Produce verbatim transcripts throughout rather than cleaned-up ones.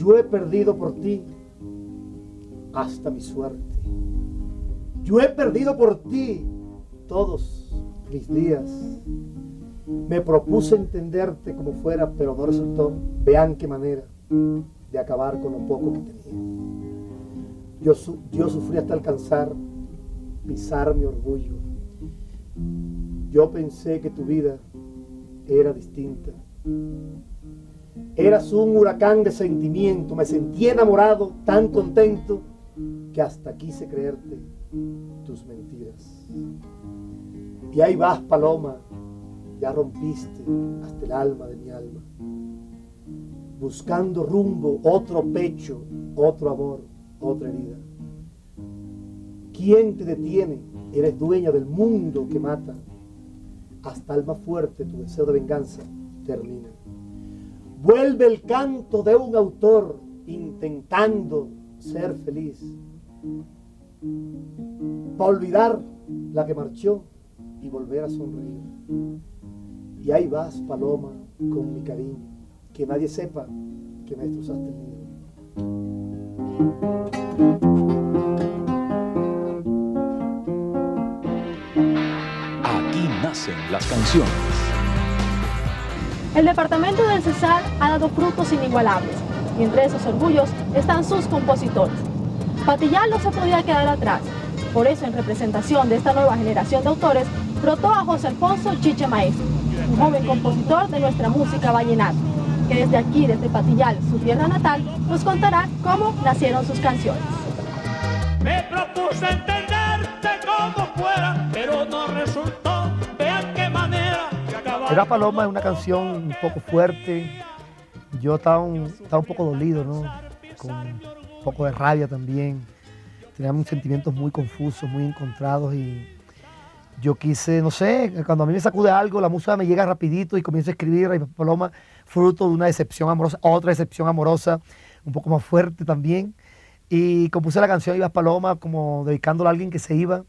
Yo he perdido por ti hasta mi suerte. Yo he perdido por ti todos mis días. Me propuse entenderte como fuera, pero no resultó. Vean qué manera de acabar con lo poco que tenía. Yo, su yo sufrí hasta alcanzar pisar mi orgullo. Yo pensé que tu vida era distinta. Eras un huracán de sentimiento. Me sentí enamorado, tan contento, que hasta quise creerte tus mentiras. Y ahí vas, paloma, ya rompiste hasta el alma de mi alma, buscando rumbo, otro pecho, otro amor, otra herida. ¿Quién te detiene? Eres dueña del mundo que mata. Hasta el más fuerte tu deseo de venganza termina. Vuelve el canto de un autor intentando ser feliz, para olvidar la que marchó y volver a sonreír. Y ahí vas, paloma, con mi cariño, que nadie sepa que me destrozaste el nido. Aquí nacen las canciones. El departamento del Cesar ha dado frutos inigualables, y entre esos orgullos están sus compositores. Patillal no se podía quedar atrás. Por eso, en representación de esta nueva generación de autores, brotó a José Alfonso Chiche Maestro, un joven compositor de nuestra música vallenata, que desde aquí, desde Patillal, su tierra natal, nos contará cómo nacieron sus canciones. Me propuse entenderte como fuera, pero no resultó. Vean qué manera de acabar. Era Paloma es una canción un poco fuerte. Yo estaba un, estaba un poco dolido, ¿no? Con un poco de rabia también. Teníamos sentimientos muy confusos, muy encontrados, y yo quise, no sé, cuando a mí me sacude algo, la música me llega rapidito y comienzo a escribir. Ay Paloma, fruto de una decepción amorosa, otra decepción amorosa, un poco más fuerte también. Y compuse la canción Ibas Paloma como dedicándola a alguien que se iba,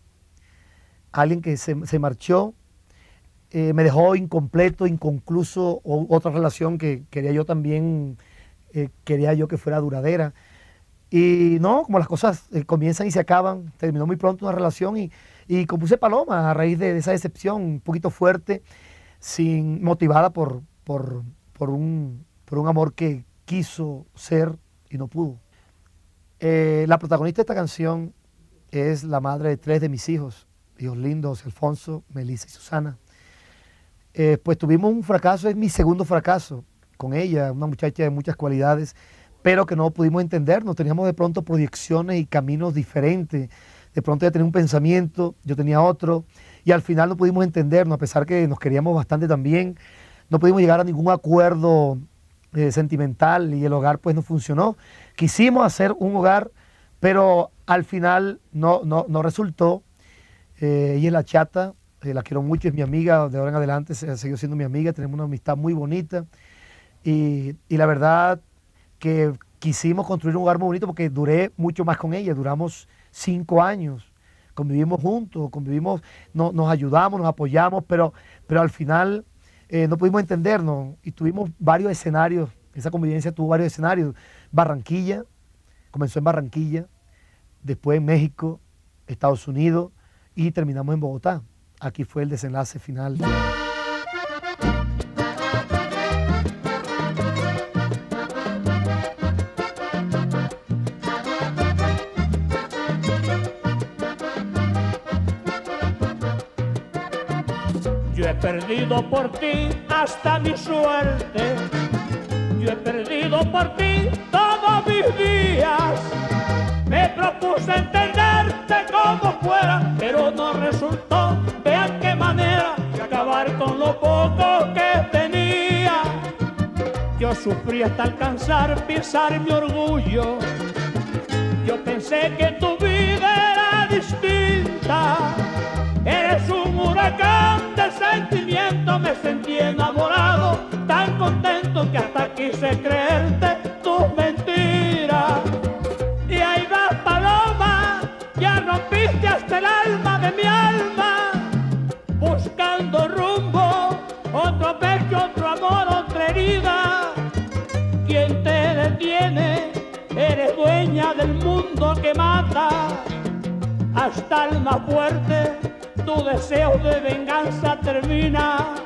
a alguien que se, se marchó, eh, me dejó incompleto, inconcluso, o, otra relación que quería yo también, eh, quería yo que fuera duradera. Y no, como las cosas eh, comienzan y se acaban, terminó muy pronto una relación y, y compuse Paloma a raíz de, de esa decepción un poquito fuerte, sin, motivada por, por, por, un, por un amor que quiso ser y no pudo. Eh, la protagonista de esta canción es la madre de tres de mis hijos, hijos lindos, José Alfonso, Melissa y Susana. Eh, pues tuvimos un fracaso, es mi segundo fracaso con ella, una muchacha de muchas cualidades, pero que no pudimos entendernos. Teníamos de pronto proyecciones y caminos diferentes. De pronto ella tenía un pensamiento, yo tenía otro, y al final no pudimos entendernos, a pesar que nos queríamos bastante también. No pudimos llegar a ningún acuerdo eh, sentimental, y el hogar pues no funcionó. Quisimos hacer un hogar, pero al final no, no, no resultó. Eh, ella es la chata, eh, la quiero mucho, es mi amiga, de ahora en adelante se, siguió siendo mi amiga, tenemos una amistad muy bonita, y, y la verdad que quisimos construir un hogar muy bonito porque duré mucho más con ella, duramos cinco años, convivimos juntos, convivimos, no, nos ayudamos, nos apoyamos, pero, pero al final eh, no pudimos entendernos y tuvimos varios escenarios, esa convivencia tuvo varios escenarios. Barranquilla, comenzó en Barranquilla, después en México, Estados Unidos y terminamos en Bogotá. Aquí fue el desenlace final. Yo he perdido por ti hasta mi suerte. Yo he perdido por ti todos mis días. Me propuse entenderte como fuera, pero no resultó. Vean qué manera de acabar con lo poco que tenía. Yo sufrí hasta alcanzar pisar mi orgullo. Yo pensé que tu vida era distinta. Eres un huracán de sentimiento, me sentí enamorado, tan contento que hasta quise creerte tus mentiras. Y ahí vas, paloma, ya rompiste hasta el alma de mi alma, buscando rumbo, otro pecho, otro amor, otra herida. ¿Quién te detiene? eres dueña del mundo que mata. Hasta el más fuerte, tu deseo de venganza termina.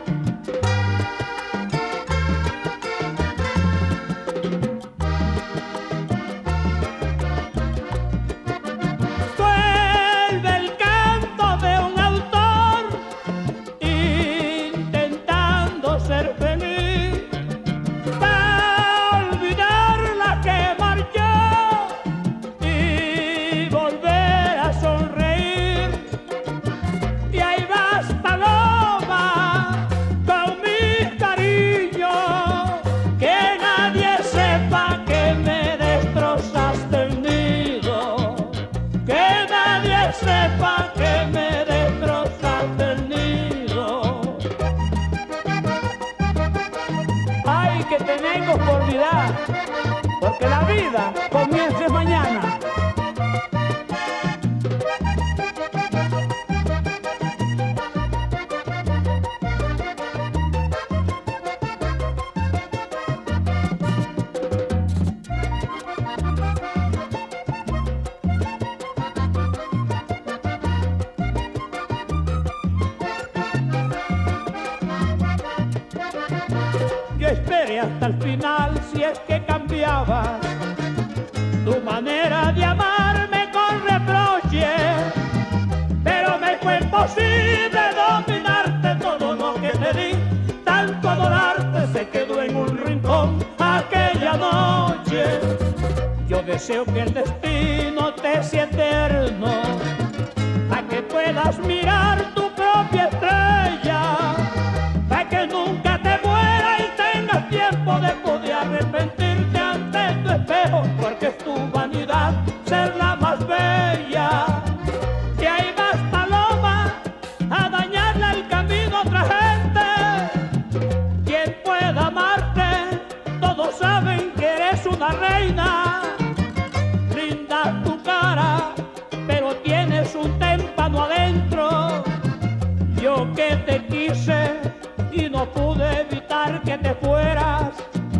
Porque la vida comienza mañana. Yo esperé hasta el final si es que cambiabas tu manera de amarme con reproche, pero me fue imposible dominarte. Todo lo que te di, tanto adorarte, se quedó en un rincón aquella noche. Yo deseo que el destino te sea eterno, para que puedas mirar tu propia estrella, para que nunca te muera y tengas tiempo de poder arrepentirte ante tu espejo, porque es tu vanidad ser la más bella. Que ahí vas, paloma, a dañarle el camino a otra gente. Quien pueda amarte, todos saben que eres una reina. Linda tu cara, pero tienes un témpano adentro. Yo que te quise y no pude evitar que te fueras.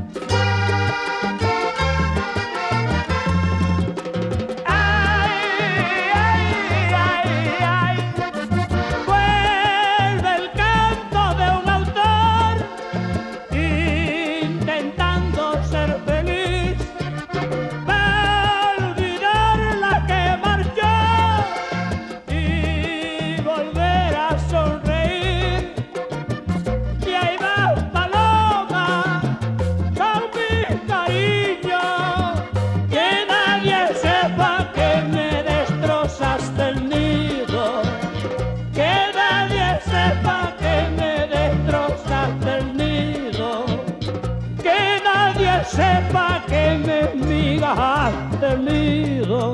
Sepa que me migajas del nido.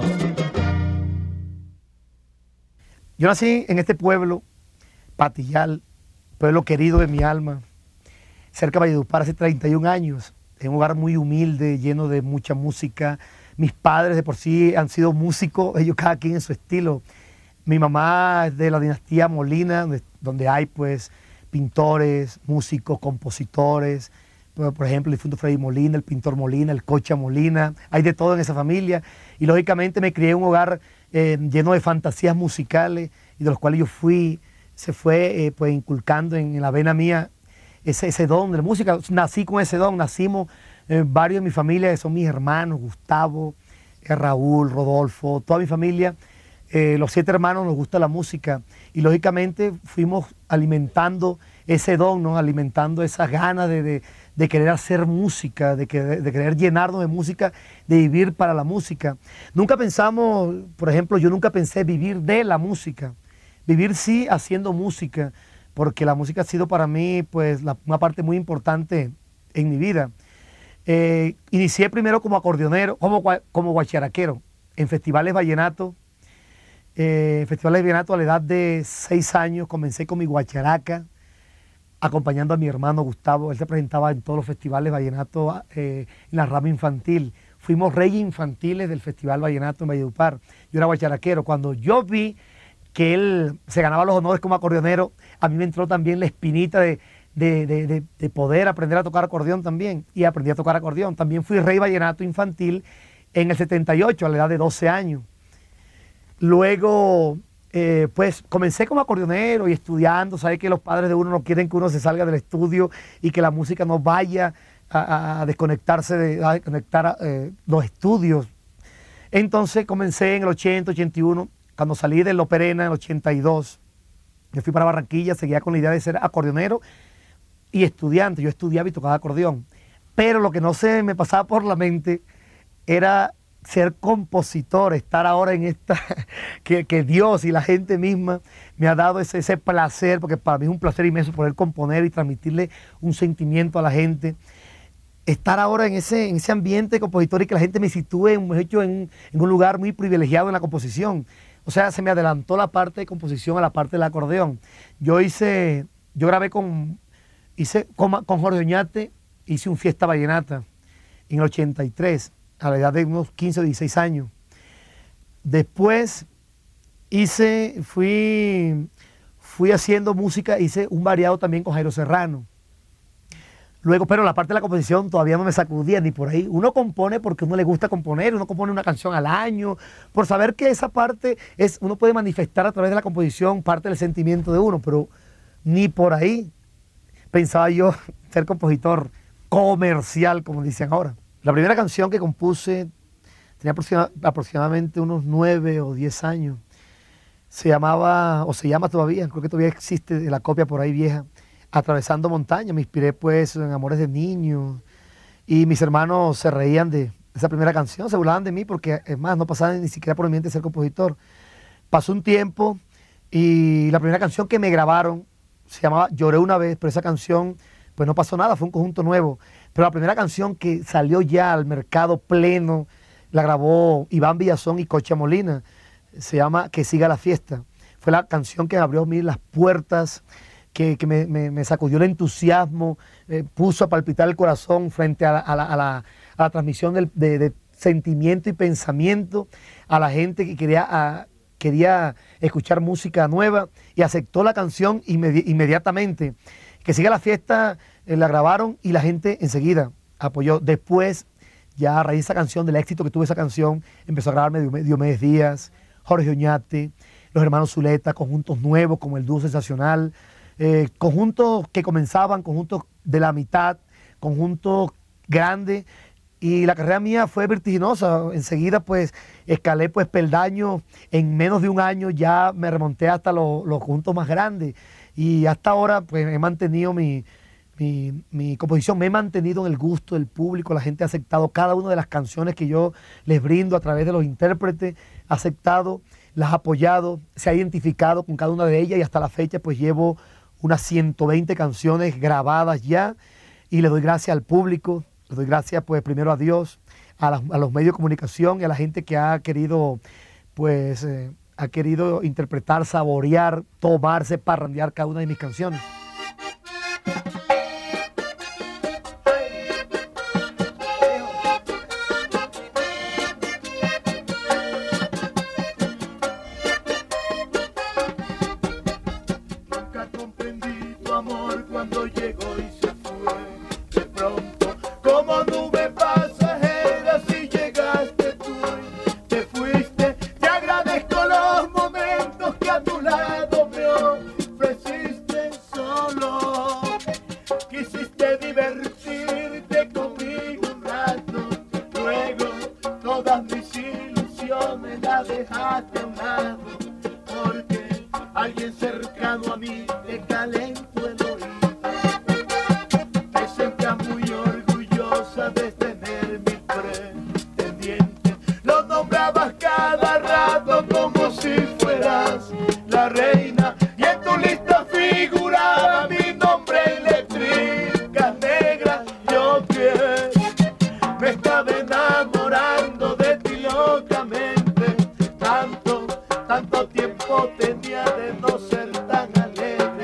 Yo nací en este pueblo, Patillal, pueblo querido de mi alma, cerca de Valledupar, hace treinta y un años, en un hogar muy humilde, lleno de mucha música. Mis padres de por sí han sido músicos, ellos cada quien en su estilo. Mi mamá es de la dinastía Molina, donde, donde hay pues pintores, músicos, compositores. Por ejemplo, el difunto Freddy Molina, el pintor Molina, el Cocha Molina, hay de todo en esa familia. Y lógicamente me crié en un hogar eh, lleno de fantasías musicales y de los cuales yo fui, se fue eh, pues inculcando en, en la vena mía ese, ese don de la música. Nací con ese don, nacimos eh, varios de mi familia, que son mis hermanos, Gustavo, eh, Raúl, Rodolfo, toda mi familia. Eh, los siete hermanos nos gusta la música y lógicamente fuimos alimentando ese don, ¿no? Alimentando esas ganas de, de, de querer hacer música, de, que, de querer llenarnos de música, de vivir para la música. Nunca pensamos, por ejemplo, yo nunca pensé vivir de la música, vivir sí haciendo música, porque la música ha sido para mí pues, la, una parte muy importante en mi vida. Eh, inicié primero como acordeonero, como, como guacharaquero, en festivales vallenatos. Eh, festivales de vallenato a la edad de seis años comencé con mi guacharaca, acompañando a mi hermano Gustavo. Él se presentaba en todos los festivales vallenato eh, en la rama infantil. Fuimos reyes infantiles del Festival Vallenato en Valledupar. Yo era guacharaquero. Cuando yo vi que él se ganaba los honores como acordeonero, a mí me entró también la espinita de, de, de, de, de poder aprender a tocar acordeón también. Y aprendí a tocar acordeón. También fui rey vallenato infantil en el setenta y ocho, a la edad de doce años. Luego, eh, pues comencé como acordeonero y estudiando. Sabes que los padres de uno no quieren que uno se salga del estudio y que la música no vaya a, a desconectarse, de, a desconectar eh, los estudios. Entonces comencé en el ochenta, ochenta y uno, cuando salí de La Perena en el ochenta y dos. Yo fui para Barranquilla, seguía con la idea de ser acordeonero y estudiante. Yo estudiaba y tocaba acordeón. Pero lo que no se me pasaba por la mente era ser compositor, estar ahora en esta, que, que Dios y la gente misma me ha dado ese, ese placer, porque para mí es un placer inmenso poder componer y transmitirle un sentimiento a la gente. Estar ahora en ese, en ese ambiente compositor y que la gente me sitúe en, hecho, en, en un lugar muy privilegiado en la composición. O sea, se me adelantó la parte de composición a la parte del acordeón. Yo hice, yo grabé con, hice con, con Jorge Oñate, hice un Fiesta Vallenata en el ochenta y tres, a la edad de unos quince o dieciséis años. Después hice, fui, fui haciendo música, hice un variado también con Jairo Serrano. Luego, pero la parte de la composición todavía no me sacudía ni por ahí. Uno compone porque a uno le gusta componer, uno compone una canción al año, por saber que esa parte es, uno puede manifestar a través de la composición parte del sentimiento de uno, pero ni por ahí pensaba yo ser compositor comercial, como dicen ahora. La primera canción que compuse tenía aproxima, aproximadamente unos nueve o diez años. Se llamaba, o se llama todavía, creo que todavía existe la copia por ahí vieja, Atravesando Montaña. Me inspiré pues en Amores de Niños y mis hermanos se reían de esa primera canción, se burlaban de mí porque es más, no pasaba ni siquiera por mi mente ser compositor. Pasó un tiempo y la primera canción que me grabaron se llamaba Lloré una vez, pero esa canción pues no pasó nada, fue un conjunto nuevo. Pero la primera canción que salió ya al mercado pleno la grabó Iván Villazón y Cocha Molina, se llama Que Siga la Fiesta. Fue la canción que abrió a mí las puertas, que, que me, me, me sacudió el entusiasmo, eh, puso a palpitar el corazón frente a la, a la, a la, a la transmisión del, de, de sentimiento y pensamiento a la gente que quería, a, quería escuchar música nueva, y aceptó la canción inmedi inmediatamente. Que Siga la Fiesta, eh, la grabaron y la gente enseguida apoyó. Después, ya a raíz de esa canción, del éxito que tuvo esa canción, empezó a grabarme Diomedes Díaz, Jorge Oñate, los hermanos Zuleta, conjuntos nuevos como el Dúo Sensacional, eh, conjuntos que comenzaban, conjuntos de la mitad, conjuntos grandes, y la carrera mía fue vertiginosa. Enseguida pues escalé pues peldaños, en menos de un año ya me remonté hasta los, los conjuntos más grandes, y hasta ahora pues he mantenido mi, mi, mi composición, me he mantenido en el gusto del público. La gente ha aceptado cada una de las canciones que yo les brindo a través de los intérpretes, ha aceptado, las ha apoyado, se ha identificado con cada una de ellas, y hasta la fecha pues llevo unas ciento veinte canciones grabadas ya, y le doy gracias al público, le doy gracias pues primero a Dios, a, la, a los medios de comunicación y a la gente que ha querido pues eh, ha querido interpretar, saborear, tomarse, parrandear cada una de mis canciones. Nunca comprendí tu amor cuando llegó y se fue de pronto, como nube pasajera. Si llegaste tú, te fuiste. Te agradezco los momentos que a tu lado me ofreciste solo. Quisiste divertirte conmigo un rato, luego todas mis ilusiones las dejaste a un lado, porque alguien cercano a mí te calentó el oído. Te sentías muy orgullosa de tener mi pretendiente. Lo nombrabas cada rato como si fueras la reina, y en tu lista figuraba mi nombre en letricas negras. Yo que me estaba enamorando de ti locamente, tanto, tanto tiempo tenía de no ser tan alegre.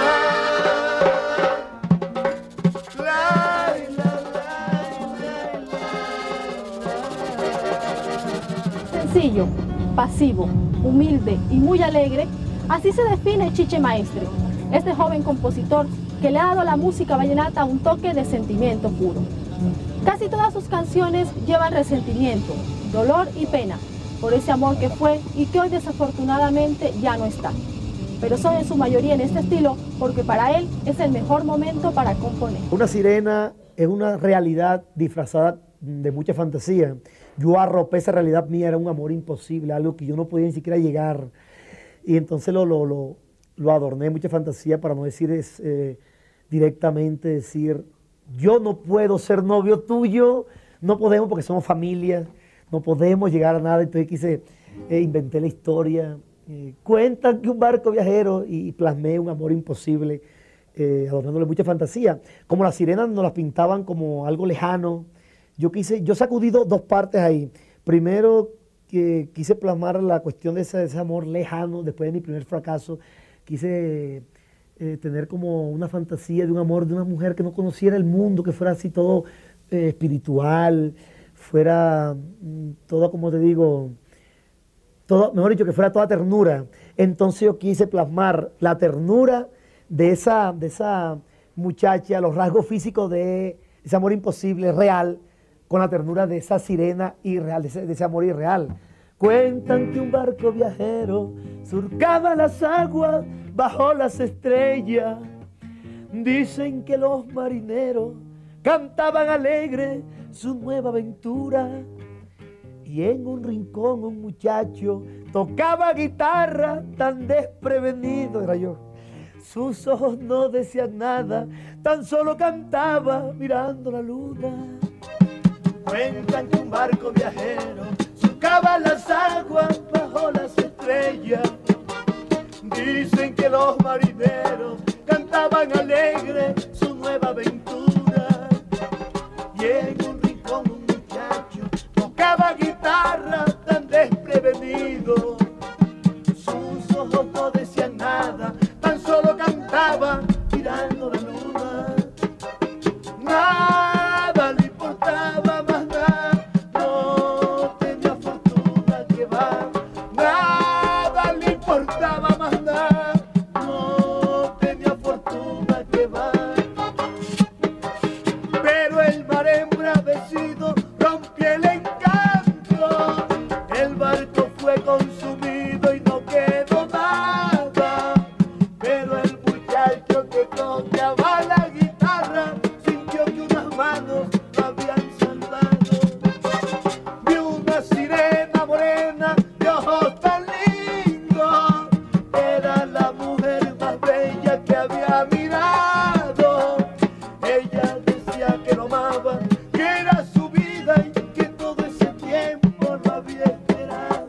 Sencillo, pasivo, humilde y muy alegre, así se define Chiche Maestre, este joven compositor que le ha dado a la música vallenata un toque de sentimiento puro. Casi todas sus canciones llevan resentimiento, dolor y pena por ese amor que fue y que hoy desafortunadamente ya no está. Pero son en su mayoría en este estilo porque para él es el mejor momento para componer. Una sirena es una realidad disfrazada de mucha fantasía. Yo arropé esa realidad mía, era un amor imposible, algo que yo no podía ni siquiera llegar. Y entonces lo, lo, lo, lo adorné de mucha fantasía para no decir es, eh, directamente, decir, yo no puedo ser novio tuyo, no podemos porque somos familia, no podemos llegar a nada. Entonces quise, eh, inventé la historia. Eh, cuentan que un barco viajero y plasmé un amor imposible, eh, adornándole mucha fantasía. Como las sirenas nos las pintaban como algo lejano. Yo quise, yo sacudí do, dos partes ahí. Primero, que quise plasmar la cuestión de ese, de ese amor lejano después de mi primer fracaso. Quise eh, tener como una fantasía de un amor de una mujer que no conociera el mundo, que fuera así todo eh, espiritual, fuera mm, todo, como te digo, todo, mejor dicho, que fuera toda ternura. Entonces yo quise plasmar la ternura de esa, de esa muchacha, los rasgos físicos de ese amor imposible, real, con la ternura de esa sirena irreal, de ese, de ese amor irreal. Cuentan que un barco viajero surcaba las aguas bajo las estrellas. Dicen que los marineros cantaban alegre su nueva aventura. Y en un rincón un muchacho tocaba guitarra tan desprevenido, era yo. Sus ojos no decían nada, tan solo cantaba mirando la luna. Cuentan que un barco viajero surcaba las aguas bajo las estrellas. Dicen que los marineros cantaban alegre su nueva aventura. Y en un rincón un muchacho tocaba guitarra tan desprevenido. Sus ojos no decían nada, tan solo cantaba mirando la luna. Nada le importaba más nada, no tenía fortuna que va. Nada le importaba más nada, no tenía fortuna que va. Pero el mar embravecido rompió el encanto, el barco fue consumido y no quedó nada. Pero el muchacho que tocaba la guitarra sintió que unas manos lo habían salvado. Vio una sirena morena de ojos tan lindos, era la mujer más bella que había mirado. Ella decía que lo amaba, que era su vida y que todo ese tiempo lo había esperado.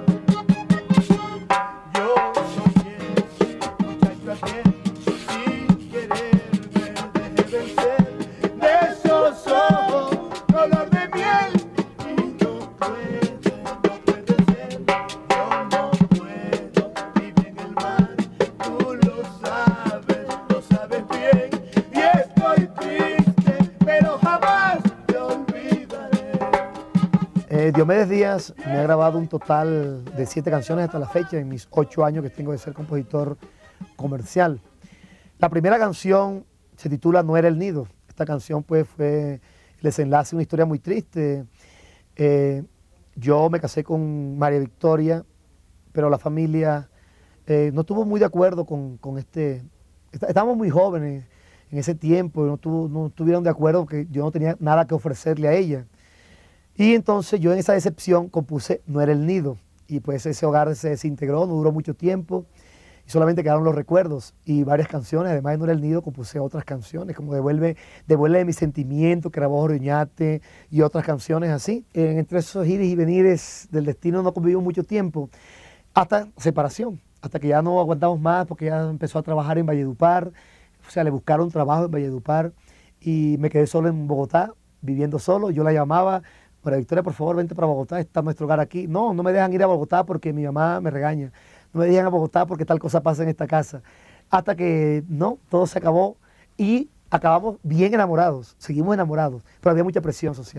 Yo soñé, muchacho aquel, sin quererme dejé vencer de esos ojos color de miel. Y no puede, no puede ser, yo no puedo vivir en el mar. Tú lo sabes, lo sabes bien. Y estoy triste, pero jamás te olvidaré. Eh, Diomedes Díaz me ha grabado un total de siete canciones hasta la fecha en mis ocho años que tengo de ser compositor comercial. La primera canción se titula No era el nido. Esta canción pues fue el desenlace de una historia muy triste. Eh, yo me casé con María Victoria, pero la familia eh, no estuvo muy de acuerdo con, con este... est- Estábamos muy jóvenes en ese tiempo, no, tuvo, no estuvieron de acuerdo que yo no tenía nada que ofrecerle a ella. Y entonces yo en esa decepción compuse No era el nido. Y pues ese hogar se desintegró, no duró mucho tiempo. Y solamente quedaron los recuerdos y varias canciones. Además de No era el nido, compuse otras canciones, como Devuelve, Devuelve mi sentimiento, que grabó Jorge Oñate, y otras canciones así. Eh, entre esos ires y venires del destino no convivimos mucho tiempo, hasta separación, hasta que ya no aguantamos más porque ya empezó a trabajar en Valledupar. O sea, le buscaron trabajo en Valledupar y me quedé solo en Bogotá, viviendo solo. Yo la llamaba, María Victoria, por favor, vente para Bogotá, está nuestro hogar aquí. No, no me dejan ir a Bogotá porque mi mamá me regaña. No me dejan a Bogotá porque tal cosa pasa en esta casa. Hasta que, no, todo se acabó y acabamos bien enamorados, seguimos enamorados, pero había mucha presión social.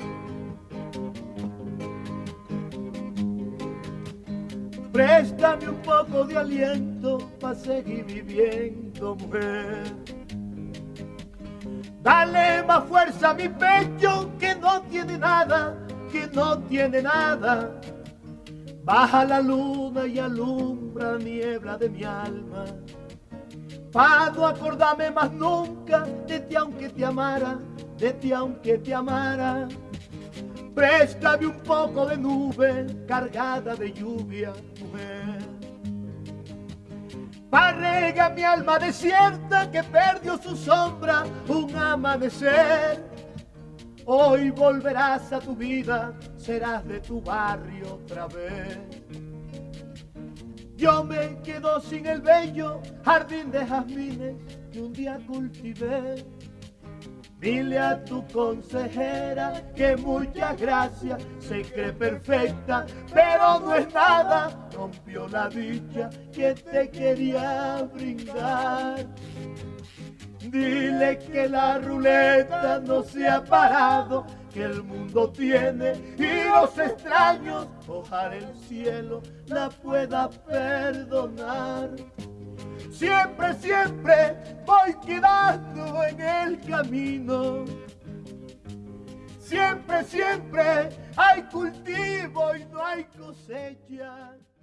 Préstame un poco de aliento para seguir viviendo, mujer. Dale más fuerza a mi pecho que no tiene nada, que no tiene nada. Baja la luna y alumbra la niebla de mi alma. Pa' no acordarme más nunca de ti aunque te amara, de ti aunque te amara. Préstame un poco de nube cargada de lluvia, mujer. Pa' regar mi alma desierta que perdió su sombra un amanecer. Hoy volverás a tu vida, serás de tu barrio otra vez. Yo me quedo sin el bello jardín de jazmines que un día cultivé. Dile a tu consejera que muchas gracias, se cree perfecta, pero no es nada, rompió la dicha que te quería brindar. Dile que la ruleta no se ha parado, que el mundo tiene y los extraños, ojalá el cielo la pueda perdonar. Siempre, siempre voy quedando en el camino. Siempre, siempre hay cultivo y no hay cosecha.